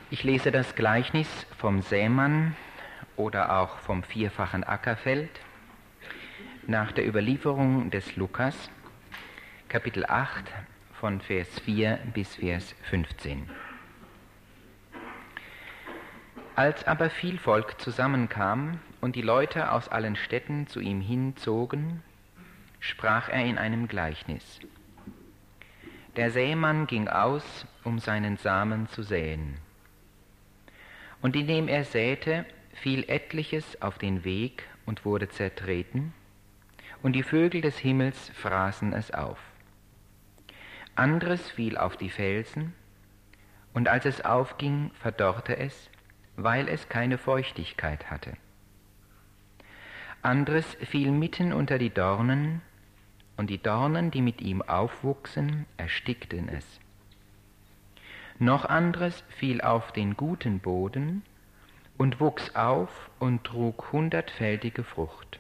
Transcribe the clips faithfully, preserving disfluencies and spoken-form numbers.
Ich lese das Gleichnis vom Sämann oder auch vom vierfachen Ackerfeld nach der Überlieferung des Lukas, Kapitel acht, von Vers vier bis Vers fünfzehn. Als aber viel Volk zusammenkam und die Leute aus allen Städten zu ihm hinzogen, sprach er in einem Gleichnis. Der Sämann ging aus, um seinen Samen zu säen. Und indem er säte, fiel etliches auf den Weg und wurde zertreten, und die Vögel des Himmels fraßen es auf. Anderes fiel auf die Felsen, und als es aufging, verdorrte es, weil es keine Feuchtigkeit hatte. Anderes fiel mitten unter die Dornen, und die Dornen, die mit ihm aufwuchsen, erstickten es. Noch anderes fiel auf den guten Boden und wuchs auf und trug hundertfältige Frucht.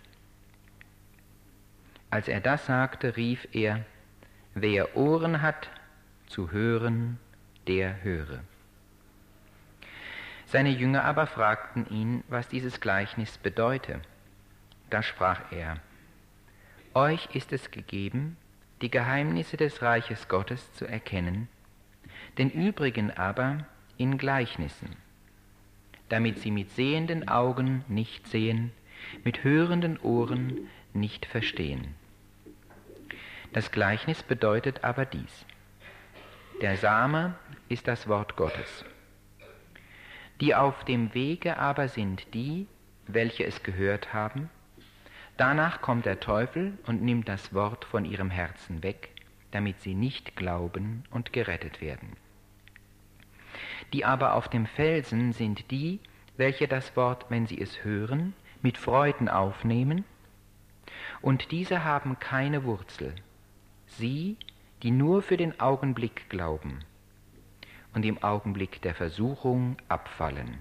Als er das sagte, rief er, wer Ohren hat, zu hören, der höre. Seine Jünger aber fragten ihn, was dieses Gleichnis bedeute. Da sprach er, euch ist es gegeben, die Geheimnisse des Reiches Gottes zu erkennen, den übrigen aber in Gleichnissen, damit sie mit sehenden Augen nicht sehen, mit hörenden Ohren nicht verstehen. Das Gleichnis bedeutet aber dies: Der Same ist das Wort Gottes. Die auf dem Wege aber sind die, welche es gehört haben. Danach kommt der Teufel und nimmt das Wort von ihrem Herzen weg, damit sie nicht glauben und gerettet werden. Die aber auf dem Felsen sind die, welche das Wort, wenn sie es hören, mit Freuden aufnehmen, und diese haben keine Wurzel, sie, die nur für den Augenblick glauben und im Augenblick der Versuchung abfallen.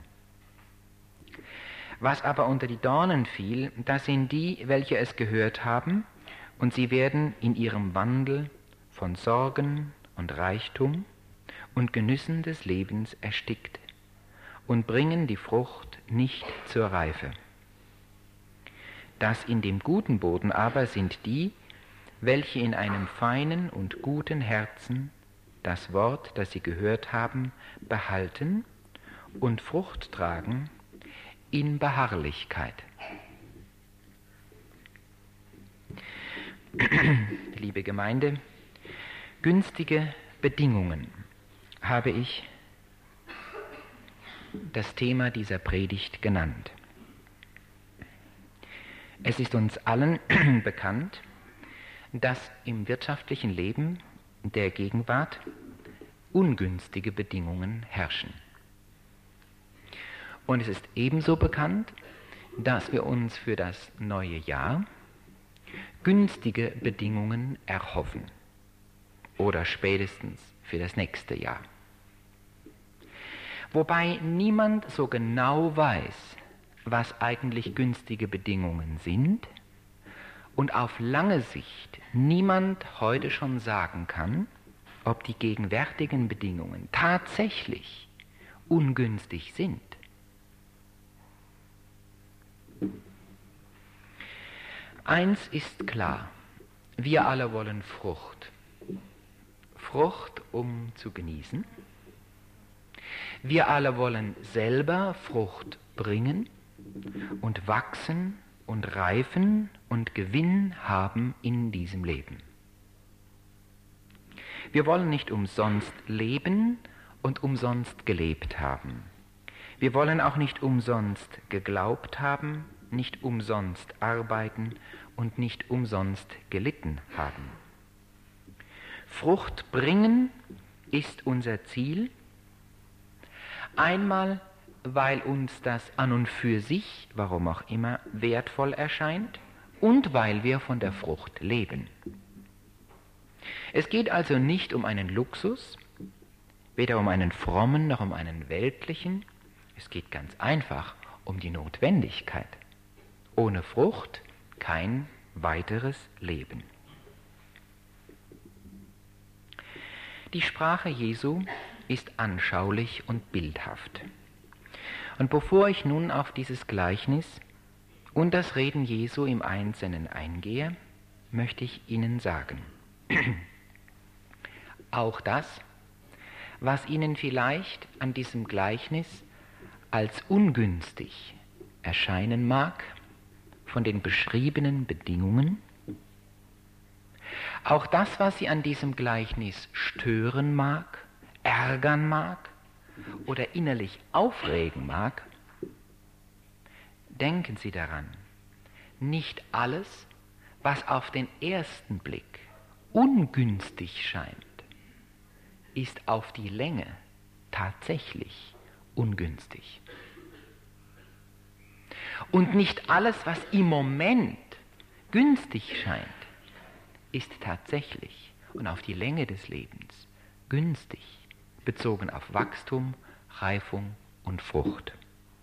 Was aber unter die Dornen fiel, das sind die, welche es gehört haben, und sie werden in ihrem Wandel von Sorgen und Reichtum und Genüssen des Lebens erstickt und bringen die Frucht nicht zur Reife. Das in dem guten Boden aber sind die, welche in einem feinen und guten Herzen das Wort, das sie gehört haben, behalten und Frucht tragen in Beharrlichkeit. Liebe Gemeinde, günstige Bedingungen habe ich das Thema dieser Predigt genannt. Es ist uns allen bekannt, dass im wirtschaftlichen Leben der Gegenwart ungünstige Bedingungen herrschen. Und es ist ebenso bekannt, dass wir uns für das neue Jahr günstige Bedingungen erhoffen oder spätestens für das nächste Jahr. Wobei niemand so genau weiß, was eigentlich günstige Bedingungen sind und auf lange Sicht niemand heute schon sagen kann, ob die gegenwärtigen Bedingungen tatsächlich ungünstig sind. Eins ist klar, wir alle wollen Frucht. Frucht, um zu genießen. Wir alle wollen selber Frucht bringen und wachsen und reifen und Gewinn haben in diesem Leben. Wir wollen nicht umsonst leben und umsonst gelebt haben. Wir wollen auch nicht umsonst geglaubt haben, nicht umsonst arbeiten und nicht umsonst gelitten haben. Frucht bringen ist unser Ziel, einmal weil uns das an und für sich, warum auch immer, wertvoll erscheint und weil wir von der Frucht leben. Es geht also nicht um einen Luxus, weder um einen frommen noch um einen weltlichen, es geht ganz einfach um die Notwendigkeit. Ohne Frucht kein weiteres Leben. Die Sprache Jesu ist anschaulich und bildhaft. Und bevor ich nun auf dieses Gleichnis und das Reden Jesu im Einzelnen eingehe, möchte ich Ihnen sagen, auch das, was Ihnen vielleicht an diesem Gleichnis als ungünstig erscheinen mag, von den beschriebenen Bedingungen, auch das, was Sie an diesem Gleichnis stören mag, ärgern mag oder innerlich aufregen mag, denken Sie daran, nicht alles, was auf den ersten Blick ungünstig scheint, ist auf die Länge tatsächlich ungünstig. Und nicht alles, was im Moment günstig scheint, ist tatsächlich und auf die Länge des Lebens günstig, bezogen auf Wachstum, Reifung und Frucht.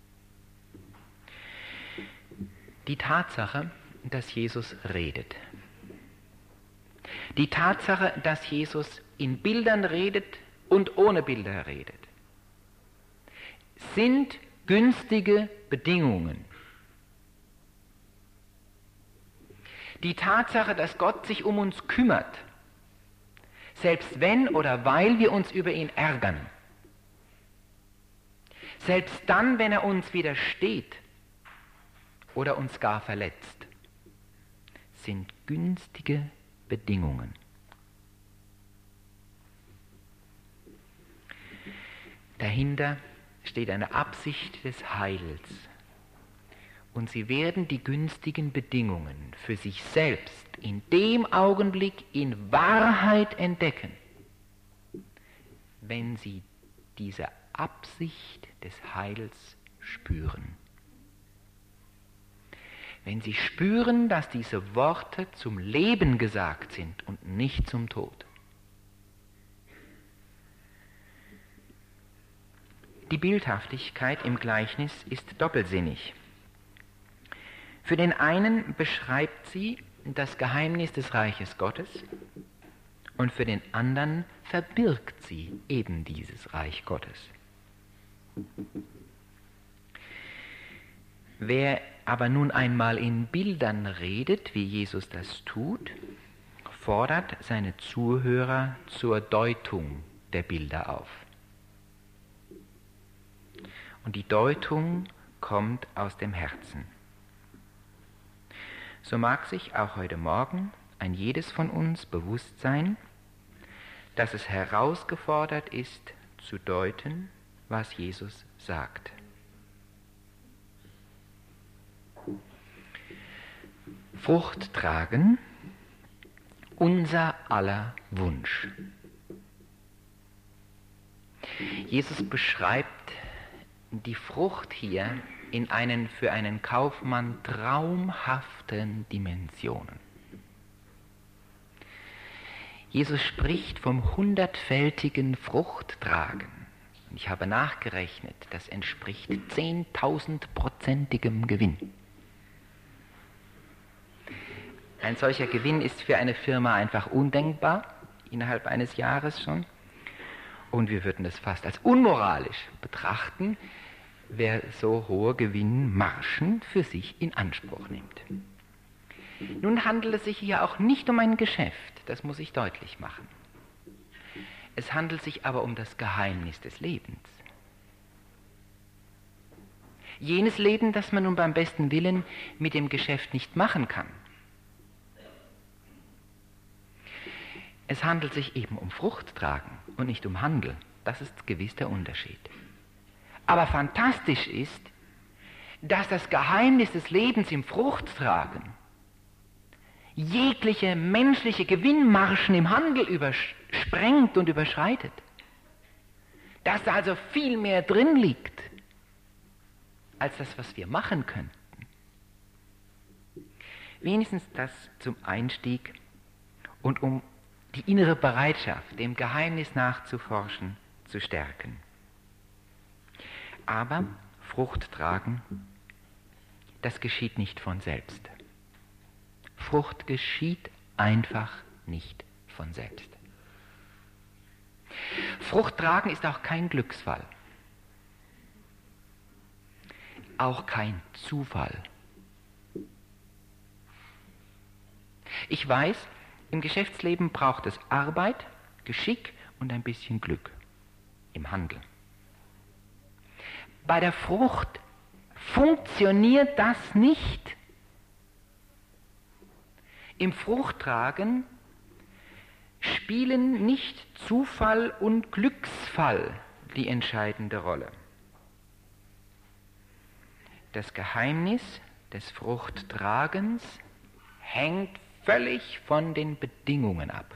Die Tatsache, dass Jesus redet. Die Tatsache, dass Jesus in Bildern redet und ohne Bilder redet, sind günstige Bedingungen. Die Tatsache, dass Gott sich um uns kümmert, selbst wenn oder weil wir uns über ihn ärgern, selbst dann, wenn er uns widersteht oder uns gar verletzt, sind günstige Bedingungen. Dahinter steht eine Absicht des Heils. Und sie werden die günstigen Bedingungen für sich selbst in dem Augenblick in Wahrheit entdecken, wenn sie diese Absicht des Heils spüren. Wenn sie spüren, dass diese Worte zum Leben gesagt sind und nicht zum Tod. Die Bildhaftigkeit im Gleichnis ist doppelsinnig. Für den einen beschreibt sie das Geheimnis des Reiches Gottes und für den anderen verbirgt sie eben dieses Reich Gottes. Wer aber nun einmal in Bildern redet, wie Jesus das tut, fordert seine Zuhörer zur Deutung der Bilder auf. Und die Deutung kommt aus dem Herzen. So mag sich auch heute Morgen ein jedes von uns bewusst sein, dass es herausgefordert ist, zu deuten, was Jesus sagt. Frucht tragen, unser aller Wunsch. Jesus beschreibt die Frucht hier in einen für einen Kaufmann traumhaften Dimensionen. Jesus spricht vom hundertfältigen Fruchttragen. Ich habe nachgerechnet, das entspricht zehntausendprozentigem Gewinn. Ein solcher Gewinn ist für eine Firma einfach undenkbar, innerhalb eines Jahres schon. Und wir würden es fast als unmoralisch betrachten, wer so hohe Gewinnmargen für sich in Anspruch nimmt. Nun handelt es sich hier auch nicht um ein Geschäft, das muss ich deutlich machen. Es handelt sich aber um das Geheimnis des Lebens. Jenes Leben, das man nun beim besten Willen mit dem Geschäft nicht machen kann. Es handelt sich eben um Fruchttragen und nicht um Handel. Das ist gewiss der Unterschied. Aber fantastisch ist, dass das Geheimnis des Lebens im Fruchttragen jegliche menschliche Gewinnmargen im Handel übersprengt und überschreitet. Dass da also viel mehr drin liegt, als das, was wir machen könnten. Wenigstens das zum Einstieg und um die innere Bereitschaft, dem Geheimnis nachzuforschen, zu stärken. Aber Frucht tragen, das geschieht nicht von selbst. Frucht geschieht einfach nicht von selbst. Frucht tragen ist auch kein Glücksfall, auch kein Zufall. Ich weiß, im Geschäftsleben braucht es Arbeit, Geschick und ein bisschen Glück im Handel. Bei der Frucht funktioniert das nicht. Im Fruchttragen spielen nicht Zufall und Glücksfall die entscheidende Rolle. Das Geheimnis des Fruchttragens hängt völlig von den Bedingungen ab,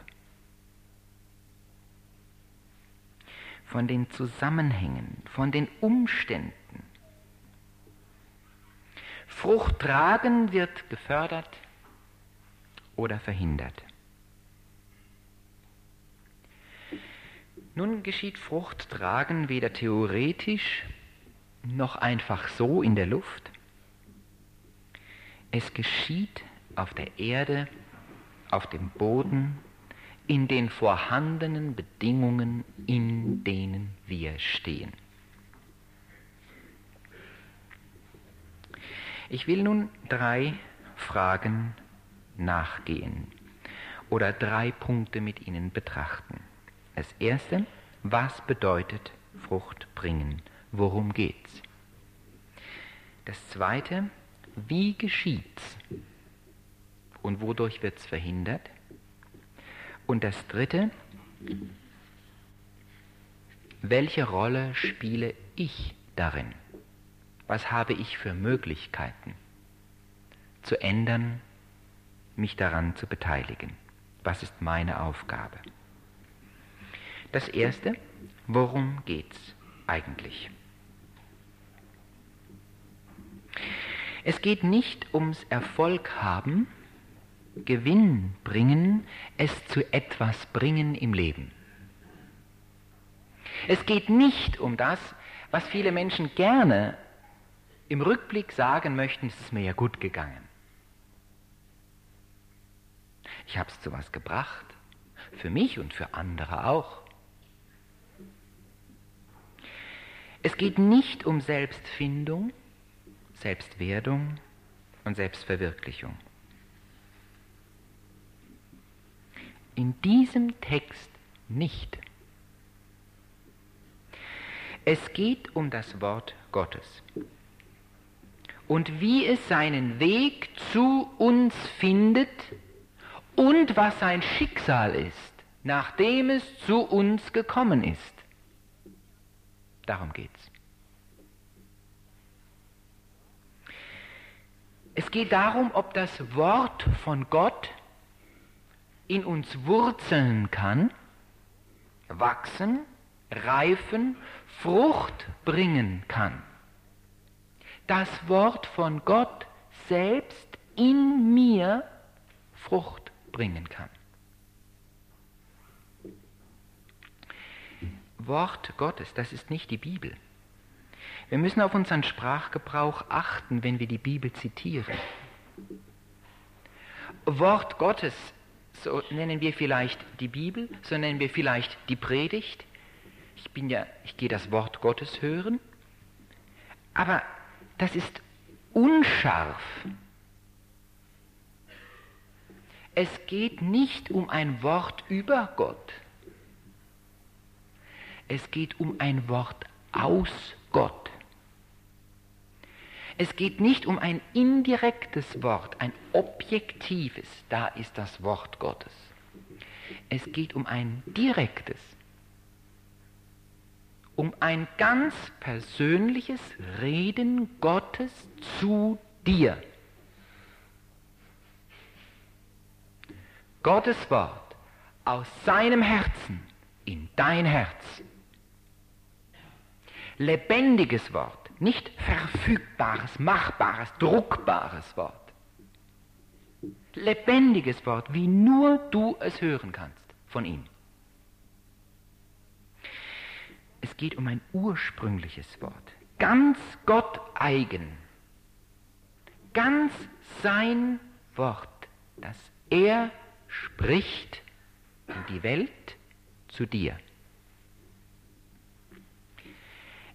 von den Zusammenhängen, von den Umständen. Fruchttragen wird gefördert oder verhindert. Nun geschieht Fruchttragen weder theoretisch noch einfach so in der Luft. Es geschieht auf der Erde, auf dem Boden, in den vorhandenen Bedingungen, in denen wir stehen. Ich will nun drei Fragen nachgehen oder drei Punkte mit Ihnen betrachten. Das erste, was bedeutet Frucht bringen? Worum geht's? Das zweite, wie geschieht's? Und wodurch wird's verhindert? Und das dritte, welche Rolle spiele ich darin? Was habe ich für Möglichkeiten zu ändern, mich daran zu beteiligen? Was ist meine Aufgabe? Das erste, worum geht's eigentlich? Es geht nicht ums Erfolg haben, Gewinn bringen, es zu etwas bringen im Leben. Es geht nicht um das, was viele Menschen gerne im Rückblick sagen möchten, es ist mir ja gut gegangen. Ich habe es zu was gebracht, für mich und für andere auch. Es geht nicht um Selbstfindung, Selbstwerdung und Selbstverwirklichung. In diesem Text nicht. Es geht um das Wort Gottes und wie es seinen Weg zu uns findet und was sein Schicksal ist, nachdem es zu uns gekommen ist. Darum geht's. Es geht darum, ob das Wort von Gott in uns wurzeln kann, wachsen, reifen, Frucht bringen kann. Das Wort von Gott selbst in mir Frucht bringen kann. Wort Gottes, das ist nicht die Bibel. Wir müssen auf unseren Sprachgebrauch achten, wenn wir die Bibel zitieren. Wort Gottes, so nennen wir vielleicht die Bibel, so nennen wir vielleicht die Predigt. Ich bin ja, ich gehe das Wort Gottes hören, aber das ist unscharf. Es geht nicht um ein Wort über Gott. Es geht um ein Wort aus Gott. Es geht nicht um ein indirektes Wort, ein objektives, da ist das Wort Gottes. Es geht um ein direktes, um ein ganz persönliches Reden Gottes zu dir. Gottes Wort aus seinem Herzen in dein Herz. Lebendiges Wort, nicht verfügbares, machbares, druckbares Wort. Lebendiges Wort, wie nur du es hören kannst von ihm. Es geht um ein ursprüngliches Wort, ganz Gott eigen, ganz sein Wort, das er spricht in die Welt zu dir.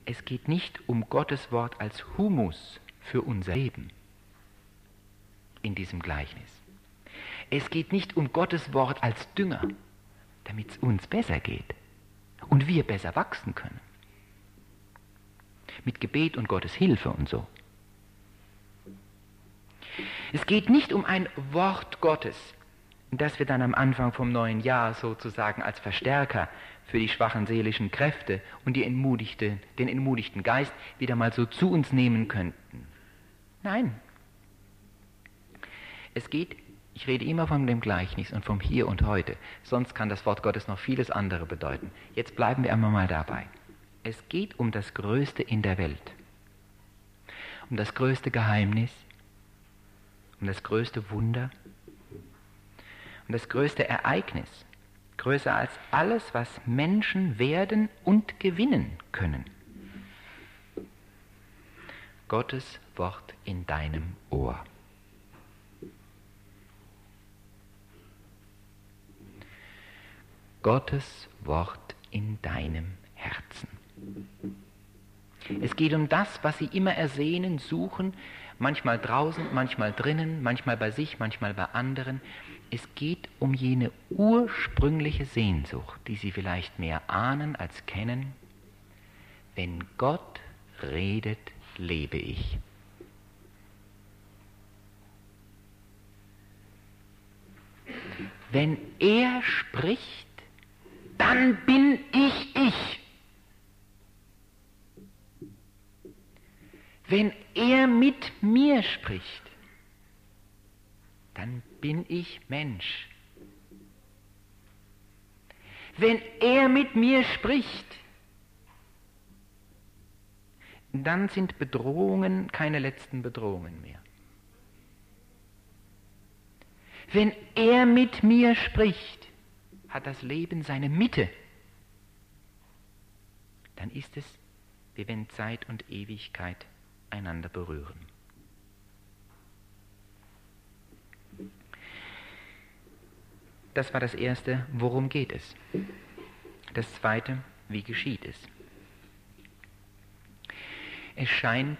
Es geht nicht um Gottes Wort als Humus für unser Leben in diesem Gleichnis. Es geht nicht um Gottes Wort als Dünger, damit es uns besser geht und wir besser wachsen können. Mit Gebet und Gottes Hilfe und so. Es geht nicht um ein Wort Gottes, das wir dann am Anfang vom neuen Jahr sozusagen als Verstärker für die schwachen seelischen Kräfte und die entmutigte, den entmutigten Geist wieder mal so zu uns nehmen könnten. Nein. Es geht, ich rede immer von dem Gleichnis und vom Hier und Heute, sonst kann das Wort Gottes noch vieles andere bedeuten. Jetzt bleiben wir einmal mal dabei. Es geht um das Größte in der Welt, um das größte Geheimnis, um das größte Wunder, um das größte Ereignis, größer als alles, was Menschen werden und gewinnen können. Gottes Wort in deinem Ohr. Gottes Wort in deinem Herzen. Es geht um das, was sie immer ersehnen, suchen, manchmal draußen, manchmal drinnen, manchmal bei sich, manchmal bei anderen. Es geht um jene ursprüngliche Sehnsucht, die sie vielleicht mehr ahnen als kennen. Wenn Gott redet, lebe ich. Wenn er spricht, dann bin ich ich. Wenn er mit mir spricht, dann bin ich Mensch. Wenn er mit mir spricht, dann sind Bedrohungen keine letzten Bedrohungen mehr. Wenn er mit mir spricht, hat das Leben seine Mitte. Dann ist es, wie wenn Zeit und Ewigkeit einander berühren. Das war das Erste, worum geht es? Das Zweite, wie geschieht es? Es scheint,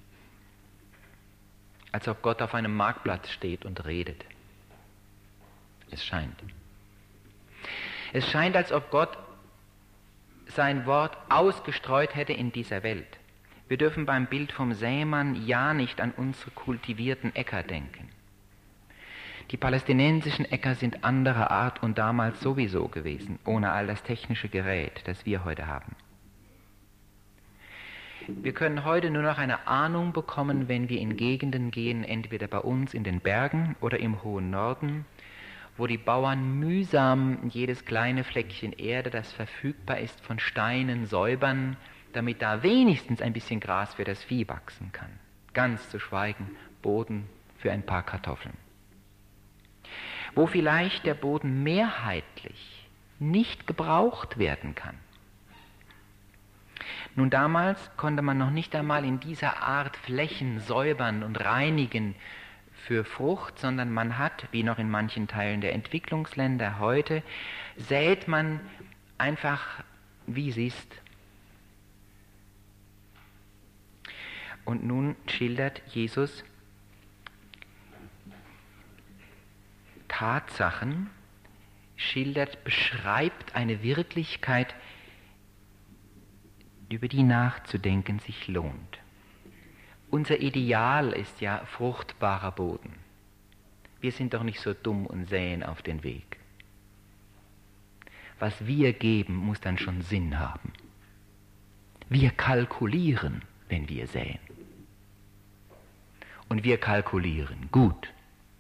als ob Gott auf einem Marktplatz steht und redet. Es scheint. Es scheint, als ob Gott sein Wort ausgestreut hätte in dieser Welt. Wir dürfen beim Bild vom Sämann ja nicht an unsere kultivierten Äcker denken. Die palästinensischen Äcker sind anderer Art und damals sowieso gewesen, ohne all das technische Gerät, das wir heute haben. Wir können heute nur noch eine Ahnung bekommen, wenn wir in Gegenden gehen, entweder bei uns in den Bergen oder im hohen Norden, wo die Bauern mühsam jedes kleine Fleckchen Erde, das verfügbar ist, von Steinen säubern, damit da wenigstens ein bisschen Gras für das Vieh wachsen kann. Ganz zu schweigen, Boden für ein paar Kartoffeln. Wo vielleicht der Boden mehrheitlich nicht gebraucht werden kann. Nun, damals konnte man noch nicht einmal in dieser Art Flächen säubern und reinigen für Frucht, sondern man hat, wie noch in manchen Teilen der Entwicklungsländer heute, sät man einfach, wie es ist. Und nun schildert Jesus Tatsachen, schildert, beschreibt eine Wirklichkeit, über die nachzudenken sich lohnt. Unser Ideal ist ja fruchtbarer Boden. Wir sind doch nicht so dumm und säen auf den Weg. Was wir geben, muss dann schon Sinn haben. Wir kalkulieren, wenn wir säen. Und wir kalkulieren gut.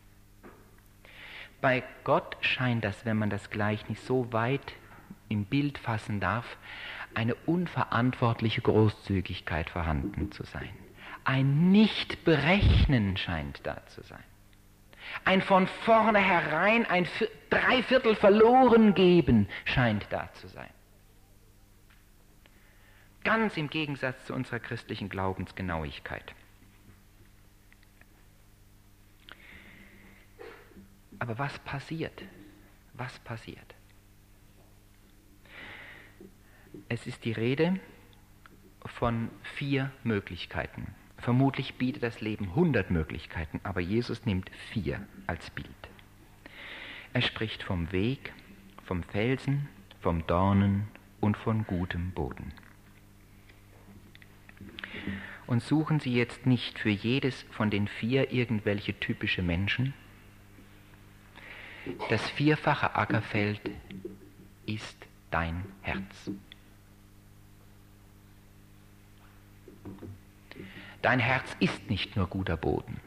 Bei Gott scheint das, wenn man das Gleichnis so weit im Bild fassen darf, eine unverantwortliche Großzügigkeit vorhanden zu sein. Ein Nicht-Berechnen scheint da zu sein. Ein von vornherein ein Dreiviertel verloren geben scheint da zu sein. Ganz im Gegensatz zu unserer christlichen Glaubensgenauigkeit. Aber was passiert? Was passiert? Es ist die Rede von vier Möglichkeiten. Vermutlich bietet das Leben hundert Möglichkeiten, aber Jesus nimmt vier als Bild. Er spricht vom Weg, vom Felsen, vom Dornen und von gutem Boden. Und suchen Sie jetzt nicht für jedes von den vier irgendwelche typische Menschen. Das vierfache Ackerfeld ist dein Herz. Dein Herz ist nicht nur guter Boden.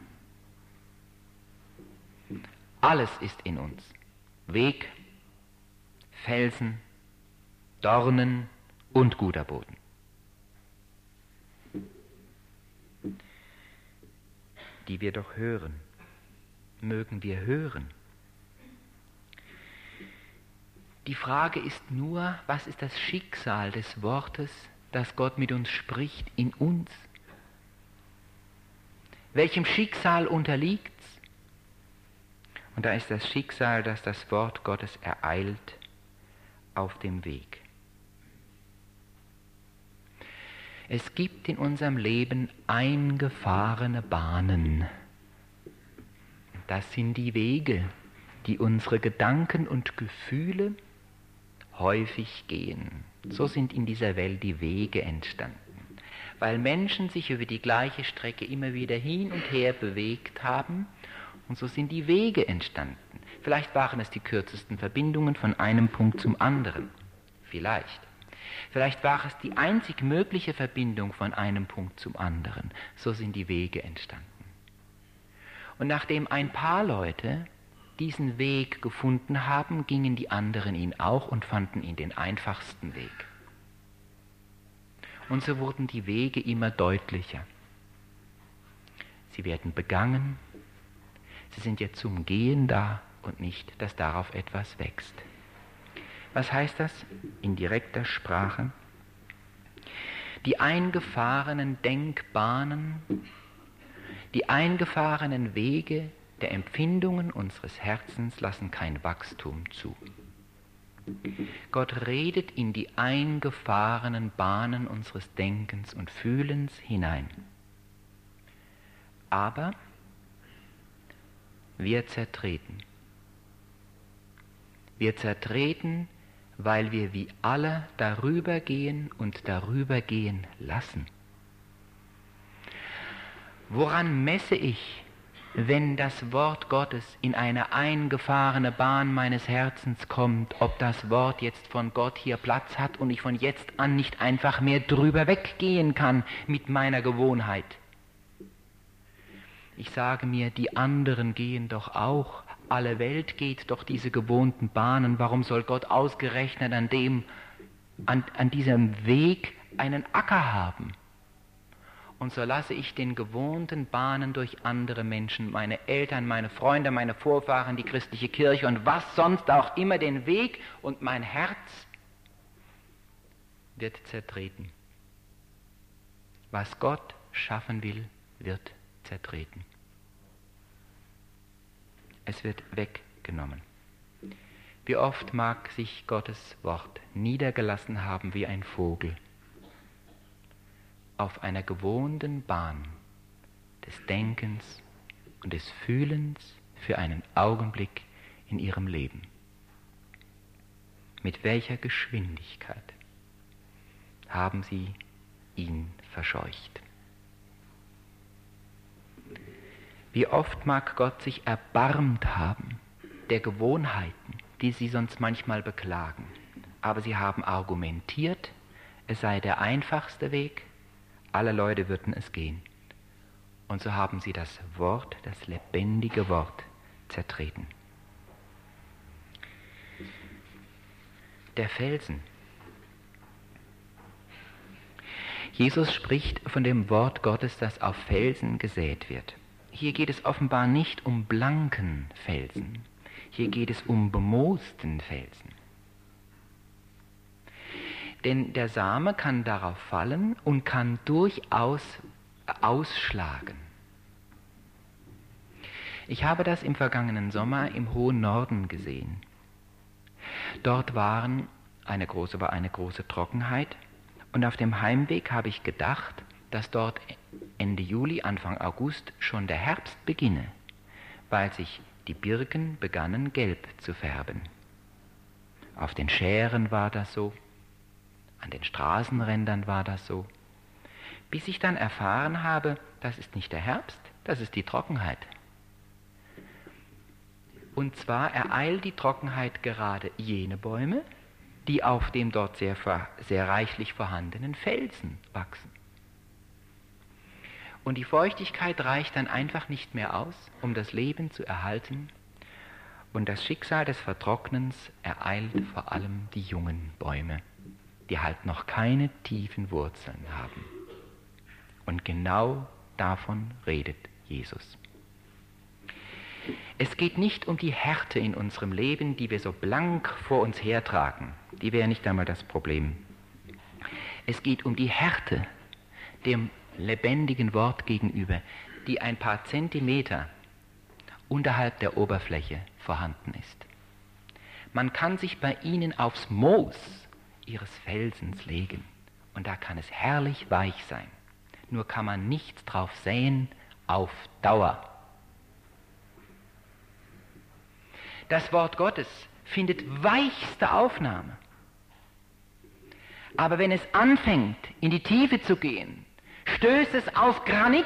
Alles ist in uns. Weg, Felsen, Dornen und guter Boden. Die wir doch hören. Mögen wir hören? Die Frage ist nur, was ist das Schicksal des Wortes, das Gott mit uns spricht, in uns? Welchem Schicksal unterliegt's? Und da ist das Schicksal, dass das Wort Gottes ereilt auf dem Weg. Es gibt in unserem Leben eingefahrene Bahnen. Das sind die Wege, die unsere Gedanken und Gefühle häufig gehen. So sind in dieser Welt die Wege entstanden. Weil Menschen sich über die gleiche Strecke immer wieder hin und her bewegt haben, und so sind die Wege entstanden. Vielleicht waren es die kürzesten Verbindungen von einem Punkt zum anderen. Vielleicht. Vielleicht war es die einzig mögliche Verbindung von einem Punkt zum anderen. So sind die Wege entstanden. Und nachdem ein paar Leute diesen Weg gefunden haben, gingen die anderen ihn auch und fanden ihn den einfachsten Weg. Und so wurden die Wege immer deutlicher. Sie werden begangen. Sie sind jetzt zum Gehen da und nicht, dass darauf etwas wächst. Was heißt das in direkter Sprache? Die eingefahrenen Denkbahnen, die eingefahrenen Wege der Empfindungen unseres Herzens lassen kein Wachstum zu. Gott redet in die eingefahrenen Bahnen unseres Denkens und Fühlens hinein. Aber wir zertreten. Wir zertreten, weil wir wie alle darüber gehen und darüber gehen lassen. Woran messe ich, wenn das Wort Gottes in eine eingefahrene Bahn meines Herzens kommt, ob das Wort jetzt von Gott hier Platz hat und ich von jetzt an nicht einfach mehr drüber weggehen kann mit meiner Gewohnheit? Ich sage mir, die anderen gehen doch auch, alle Welt geht doch diese gewohnten Bahnen, warum soll Gott ausgerechnet an dem, an, an diesem Weg einen Acker haben? Und so lasse ich den gewohnten Bahnen durch andere Menschen, meine Eltern, meine Freunde, meine Vorfahren, die christliche Kirche und was sonst auch immer den Weg, und mein Herz wird zertreten. Was Gott schaffen will, wird zertreten. Es wird weggenommen. Wie oft mag sich Gottes Wort niedergelassen haben wie ein Vogel auf einer gewohnten Bahn des Denkens und des Fühlens für einen Augenblick in ihrem Leben. Mit welcher Geschwindigkeit haben sie ihn verscheucht? Wie oft mag Gott sich erbarmt haben der Gewohnheiten, die sie sonst manchmal beklagen. Aber sie haben argumentiert, es sei der einfachste Weg, alle Leute würden es gehen. Und so haben sie das Wort, das lebendige Wort, zertreten. Der Felsen. Jesus spricht von dem Wort Gottes, das auf Felsen gesät wird. Hier geht es offenbar nicht um blanken Felsen. Hier geht es um bemoosten Felsen. Denn der Same kann darauf fallen und kann durchaus ausschlagen. Ich habe das im vergangenen Sommer im hohen Norden gesehen. Dort waren eine große, war eine große Trockenheit Und auf dem Heimweg habe ich gedacht, dass dort Ende Juli, Anfang August schon der Herbst beginne, weil sich die Birken begannen gelb zu färben. Auf den Schären war das so, an den Straßenrändern war das so, bis ich dann erfahren habe, das ist nicht der Herbst, das ist die Trockenheit. Und zwar ereilt die Trockenheit gerade jene Bäume, die auf dem dort sehr, sehr reichlich vorhandenen Felsen wachsen. Und die Feuchtigkeit reicht dann einfach nicht mehr aus, um das Leben zu erhalten. Und das Schicksal des Vertrocknens ereilt vor allem die jungen Bäume, die halt noch keine tiefen Wurzeln haben. Und genau davon redet Jesus. Es geht nicht um die Härte in unserem Leben, die wir so blank vor uns hertragen. Die wäre nicht einmal das Problem. Es geht um die Härte dem lebendigen Wort gegenüber, die ein paar Zentimeter unterhalb der Oberfläche vorhanden ist. Man kann sich bei ihnen aufs Moos ihres Felsens legen und da kann es herrlich weich sein. Nur kann man nichts drauf säen auf Dauer. Das Wort Gottes findet weichste Aufnahme. Aber wenn es anfängt, in die Tiefe zu gehen, stößt es auf Granit.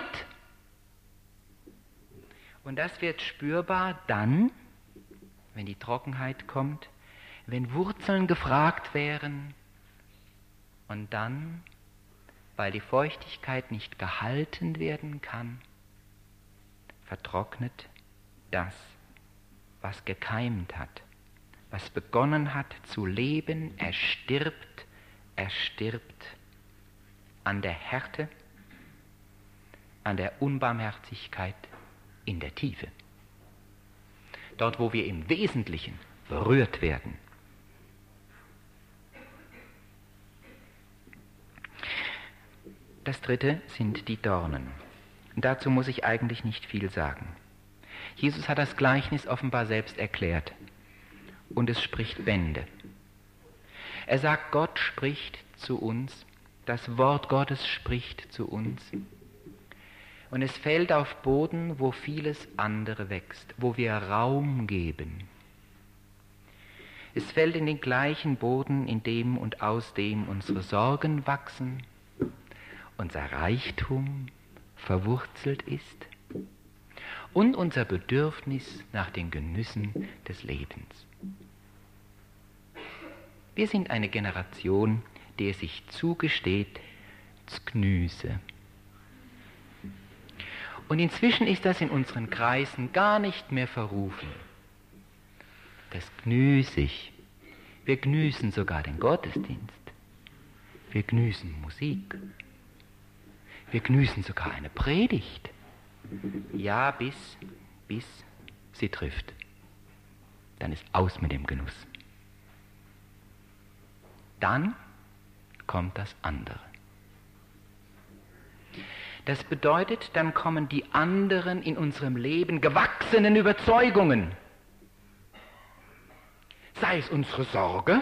Und das wird spürbar dann, wenn die Trockenheit kommt, wenn Wurzeln gefragt wären und dann, weil die Feuchtigkeit nicht gehalten werden kann, vertrocknet das, was gekeimt hat, was begonnen hat zu leben, erstirbt, erstirbt an der Härte, an der Unbarmherzigkeit in der Tiefe. Dort, wo wir im Wesentlichen berührt werden. Das dritte sind die Dornen. Und dazu muss ich eigentlich nicht viel sagen. Jesus hat das Gleichnis offenbar selbst erklärt und es spricht Bände. Er sagt, Gott spricht zu uns, das Wort Gottes spricht zu uns und es fällt auf Boden, wo vieles andere wächst, wo wir Raum geben. Es fällt in den gleichen Boden, in dem und aus dem unsere Sorgen wachsen, unser Reichtum verwurzelt ist und unser Bedürfnis nach den Genüssen des Lebens. Wir sind eine Generation, die es sich zugesteht, z'gnüse. Und inzwischen ist das in unseren Kreisen gar nicht mehr verrufen. Das gnüßig. Wir gnüßen sogar den Gottesdienst. Wir gnüßen Musik. Wir gnüßen sogar eine Predigt. Ja, bis, bis sie trifft. Dann ist aus mit dem Genuss. Dann kommt das andere. Das bedeutet, dann kommen die anderen in unserem Leben gewachsenen Überzeugungen. Sei es unsere Sorge,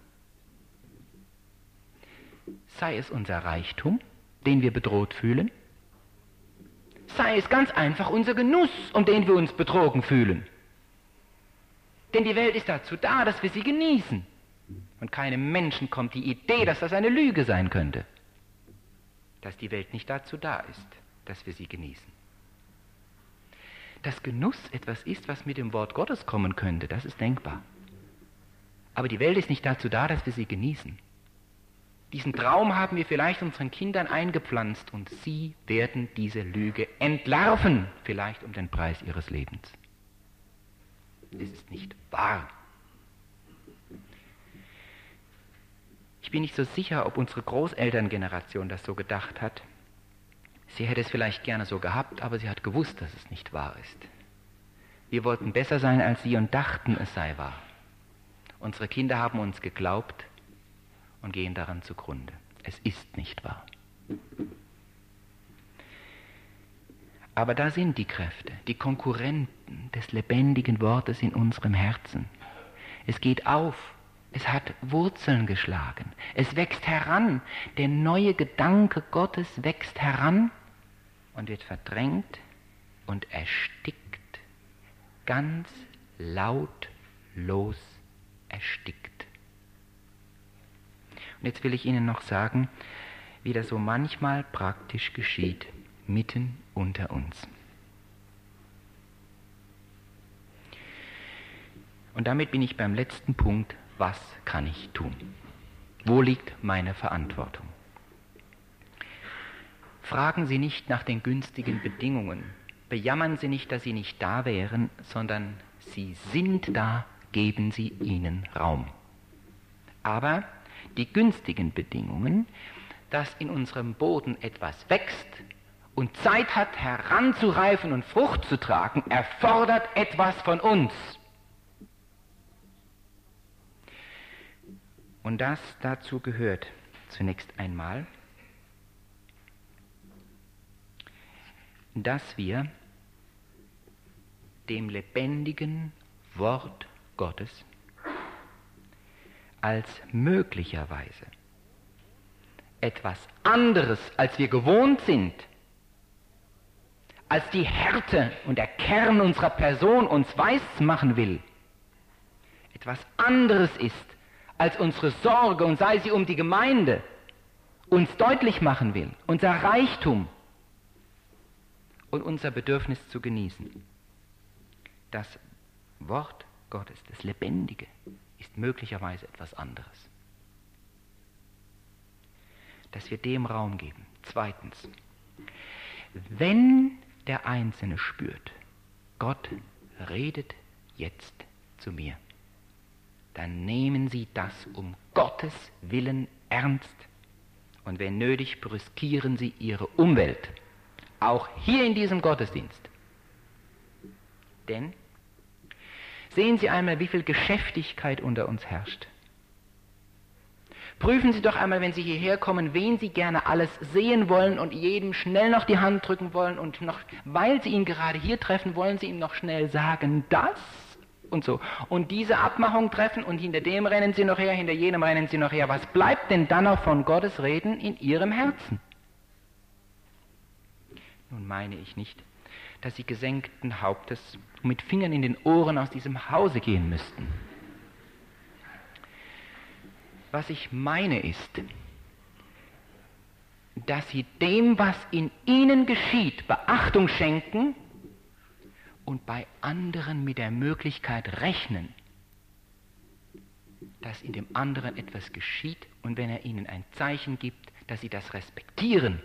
sei es unser Reichtum, den wir bedroht fühlen, sei es ganz einfach unser Genuss, um den wir uns betrogen fühlen. Denn die Welt ist dazu da, dass wir sie genießen. Und keinem Menschen kommt die Idee, dass das eine Lüge sein könnte. Dass die Welt nicht dazu da ist, dass wir sie genießen. Dass Genuss etwas ist, was mit dem Wort Gottes kommen könnte, das ist denkbar. Aber die Welt ist nicht dazu da, dass wir sie genießen. Diesen Traum haben wir vielleicht unseren Kindern eingepflanzt und sie werden diese Lüge entlarven, vielleicht um den Preis ihres Lebens. Es ist nicht wahr. Ich bin nicht so sicher, ob unsere Großelterngeneration das so gedacht hat. Sie hätte es vielleicht gerne so gehabt, aber sie hat gewusst, dass es nicht wahr ist. Wir wollten besser sein als sie und dachten, es sei wahr. Unsere Kinder haben uns geglaubt und gehen daran zugrunde. Es ist nicht wahr. Aber da sind die Kräfte, die Konkurrenten des lebendigen Wortes in unserem Herzen. Es geht auf, Es hat Wurzeln geschlagen. Es wächst heran. Der neue Gedanke Gottes wächst heran und wird verdrängt und erstickt, ganz lautlos erstickt. Und jetzt will ich Ihnen noch sagen, wie das so manchmal praktisch geschieht, mitten unter uns. Und damit bin ich beim letzten Punkt. Was kann ich tun? Wo liegt meine Verantwortung? Fragen Sie nicht nach den günstigen Bedingungen. Bejammern Sie nicht, dass sie nicht da wären, sondern sie sind da, geben Sie ihnen Raum. Aber die günstigen Bedingungen, dass in unserem Boden etwas wächst und Zeit hat, heranzureifen und Frucht zu tragen, erfordert etwas von uns. Und das dazu gehört zunächst einmal, dass wir dem lebendigen Wort Gottes als möglicherweise etwas anderes, als wir gewohnt sind, als die Härte und der Kern unserer Person uns weiß machen will, etwas anderes ist, als unsere Sorge, und sei sie um die Gemeinde, uns deutlich machen will, unser Reichtum und unser Bedürfnis zu genießen. Das Wort Gottes, das Lebendige, ist möglicherweise etwas anderes. Dass wir dem Raum geben. Zweitens, wenn der Einzelne spürt, Gott redet jetzt zu mir, dann nehmen Sie das um Gottes Willen ernst. Und wenn nötig, riskieren Sie Ihre Umwelt. Auch hier in diesem Gottesdienst. Denn sehen Sie einmal, wie viel Geschäftigkeit unter uns herrscht. Prüfen Sie doch einmal, wenn Sie hierher kommen, wen Sie gerne alles sehen wollen und jedem schnell noch die Hand drücken wollen und noch, weil Sie ihn gerade hier treffen, wollen Sie ihm noch schnell sagen, das und so. Und diese Abmachung treffen und hinter dem rennen Sie noch her, hinter jenem rennen Sie noch her. Was bleibt denn dann noch von Gottes Reden in Ihrem Herzen? Nun meine ich nicht, dass Sie gesenkten Hauptes mit Fingern in den Ohren aus diesem Hause gehen müssten. Was ich meine ist, dass Sie dem, was in Ihnen geschieht, Beachtung schenken und bei anderen mit der Möglichkeit rechnen, dass in dem anderen etwas geschieht und wenn er Ihnen ein Zeichen gibt, dass Sie das respektieren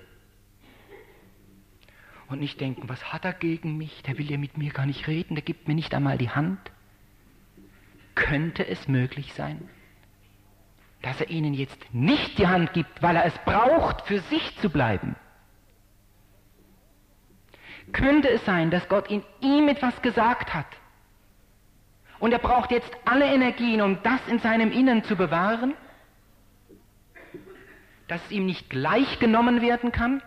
und nicht denken, was hat er gegen mich, der will ja mit mir gar nicht reden, der gibt mir nicht einmal die Hand. Könnte es möglich sein, dass er Ihnen jetzt nicht die Hand gibt, weil er es braucht, für sich zu bleiben? Könnte es sein, dass Gott in ihm etwas gesagt hat und er braucht jetzt alle Energien, um das in seinem Innern zu bewahren, dass es ihm nicht gleich genommen werden kann?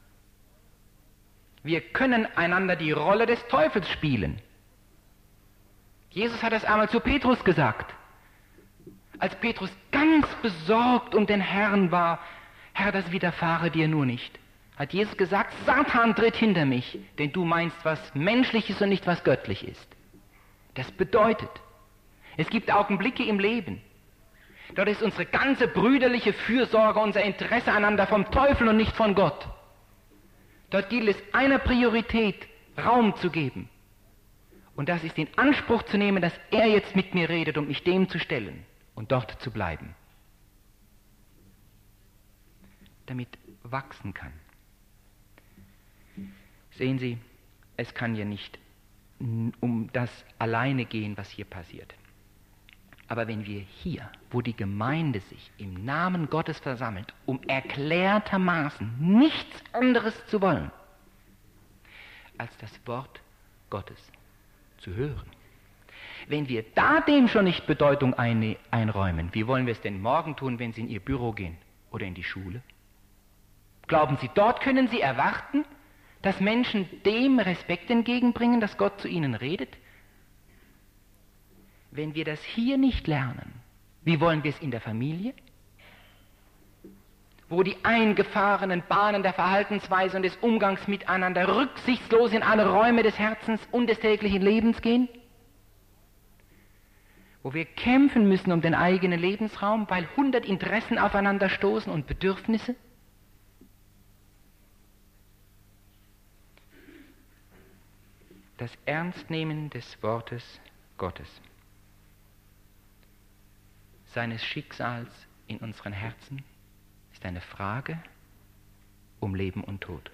Wir können einander die Rolle des Teufels spielen. Jesus hat es einmal zu Petrus gesagt. Als Petrus ganz besorgt um den Herrn war, Herr, das widerfahre dir nur nicht, hat Jesus gesagt, Satan tritt hinter mich, denn du meinst was Menschliches und nicht was göttlich ist. Das bedeutet, es gibt Augenblicke im Leben, dort ist unsere ganze brüderliche Fürsorge, unser Interesse einander vom Teufel und nicht von Gott. Dort gilt es einer Priorität Raum zu geben. Und das ist in Anspruch zu nehmen, dass er jetzt mit mir redet, um mich dem zu stellen und dort zu bleiben. Damit wachsen kann. Sehen Sie, es kann ja nicht um das alleine gehen, was hier passiert. Aber wenn wir hier, wo die Gemeinde sich im Namen Gottes versammelt, um erklärtermaßen nichts anderes zu wollen, als das Wort Gottes zu hören. Wenn wir da dem schon nicht Bedeutung ein, einräumen, wie wollen wir es denn morgen tun, wenn Sie in Ihr Büro gehen oder in die Schule? Glauben Sie, dort können Sie erwarten, dass Menschen dem Respekt entgegenbringen, dass Gott zu ihnen redet? Wenn wir das hier nicht lernen, Wie wollen wir es in der Familie? Wo die eingefahrenen Bahnen der Verhaltensweise und des Umgangs miteinander rücksichtslos in alle Räume des Herzens und des täglichen Lebens gehen? Wo wir kämpfen müssen um den eigenen Lebensraum, weil hundert Interessen aufeinander stoßen und Bedürfnisse? Das Ernstnehmen des Wortes Gottes, seines Schicksals in unseren Herzen, ist eine Frage um Leben und Tod.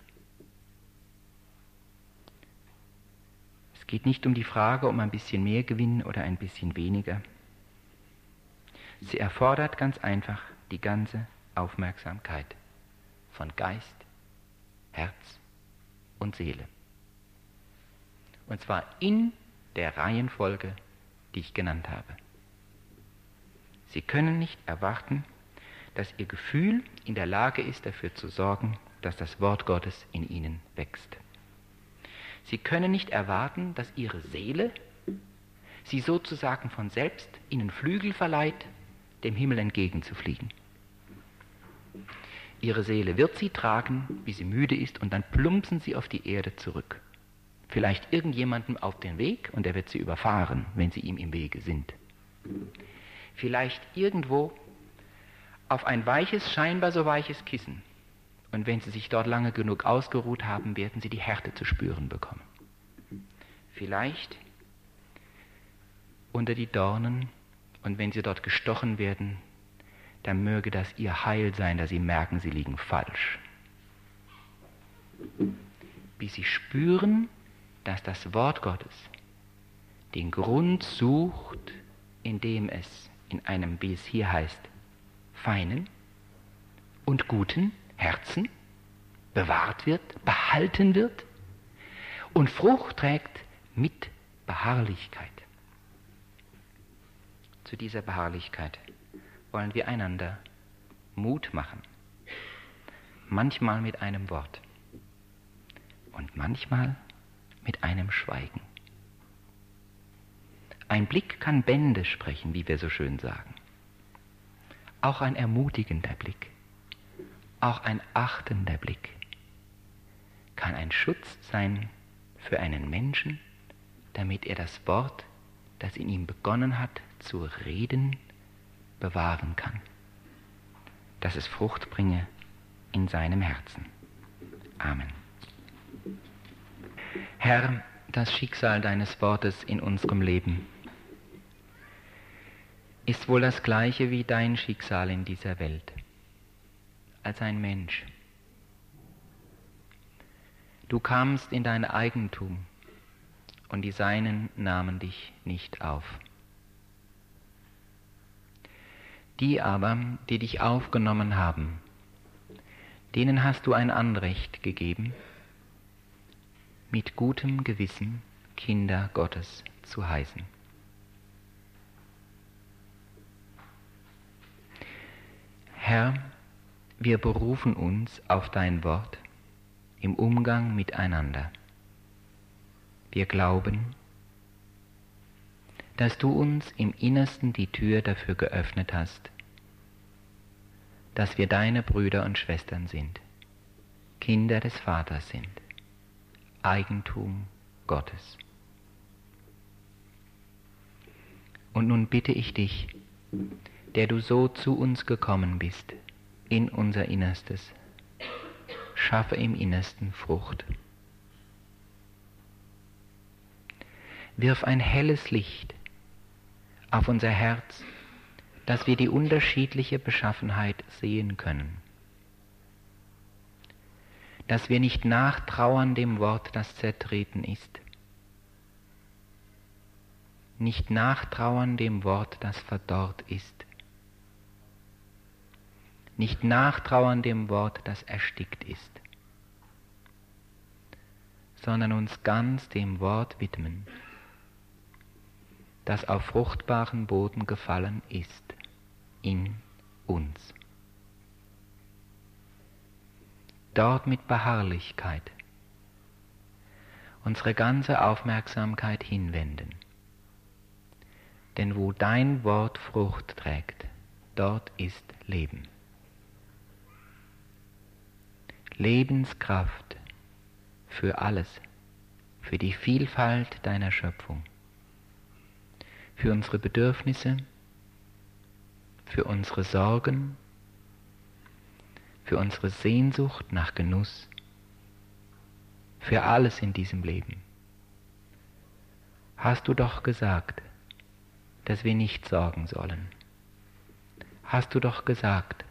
Es geht nicht um die Frage, um ein bisschen mehr Gewinn oder ein bisschen weniger. Sie erfordert ganz einfach die ganze Aufmerksamkeit von Geist, Herz und Seele. Und zwar in der Reihenfolge, die ich genannt habe. Sie können nicht erwarten, dass Ihr Gefühl in der Lage ist, dafür zu sorgen, dass das Wort Gottes in Ihnen wächst. Sie können nicht erwarten, dass Ihre Seele Sie sozusagen von selbst Ihnen Flügel verleiht, dem Himmel entgegenzufliegen. Ihre Seele wird Sie tragen, wie sie müde ist, und dann plumpsen Sie auf die Erde zurück. Vielleicht irgendjemandem auf den Weg und er wird Sie überfahren, wenn Sie ihm im Wege sind. Vielleicht irgendwo auf ein weiches, scheinbar so weiches Kissen. Und wenn Sie sich dort lange genug ausgeruht haben, werden Sie die Härte zu spüren bekommen. Vielleicht unter die Dornen, und wenn Sie dort gestochen werden, dann möge das Ihr Heil sein, dass Sie merken, Sie liegen falsch. Bis Sie spüren, dass das Wort Gottes den Grund sucht, indem es in einem, wie es hier heißt, feinen und guten Herzen bewahrt wird, behalten wird und Frucht trägt mit Beharrlichkeit. Zu dieser Beharrlichkeit wollen wir einander Mut machen, manchmal mit einem Wort und manchmal mit einem Schweigen. Ein Blick kann Bände sprechen, wie wir so schön sagen. Auch ein ermutigender Blick, auch ein achtender Blick kann ein Schutz sein für einen Menschen, damit er das Wort, das in ihm begonnen hat zu reden, bewahren kann, dass es Frucht bringe in seinem Herzen. Amen. Herr, das Schicksal deines Wortes in unserem Leben ist wohl das gleiche wie dein Schicksal in dieser Welt, als ein Mensch. Du kamst in dein Eigentum und die Seinen nahmen dich nicht auf. Die aber, die dich aufgenommen haben, denen hast du ein Anrecht gegeben, mit gutem Gewissen Kinder Gottes zu heißen. Herr, wir berufen uns auf dein Wort im Umgang miteinander. Wir glauben, dass du uns im Innersten die Tür dafür geöffnet hast, dass wir deine Brüder und Schwestern sind, Kinder des Vaters sind, Eigentum Gottes. Und nun bitte ich dich, der du so zu uns gekommen bist, in unser Innerstes, schaffe im Innersten Frucht. Wirf ein helles Licht auf unser Herz, dass wir die unterschiedliche Beschaffenheit sehen können. Dass wir nicht nachtrauern dem Wort, das zertreten ist. Nicht nachtrauern dem Wort, das verdorrt ist. Nicht nachtrauern dem Wort, das erstickt ist. Sondern uns ganz dem Wort widmen, das auf fruchtbaren Boden gefallen ist, in uns. Dort mit Beharrlichkeit unsere ganze Aufmerksamkeit hinwenden, Denn wo dein Wort Frucht trägt, dort ist Leben. Lebenskraft für alles, für die Vielfalt deiner Schöpfung, für unsere Bedürfnisse, für unsere Sorgen, für unsere Sehnsucht nach Genuss, für alles in diesem Leben. Hast du doch gesagt, dass wir nicht sorgen sollen. Hast du doch gesagt,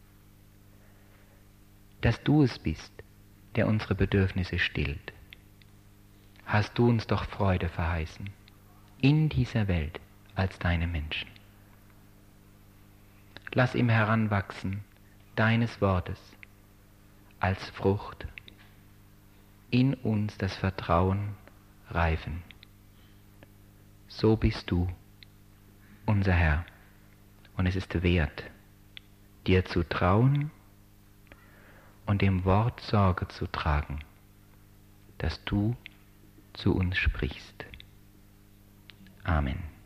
dass du es bist, der unsere Bedürfnisse stillt. Hast du uns doch Freude verheißen, in dieser Welt als deine Menschen. Lass im Heranwachsen deines Wortes als Frucht in uns das Vertrauen reifen. So bist du, unser Herr, und es ist wert, dir zu trauen und dem Wort Sorge zu tragen, dass du zu uns sprichst. Amen.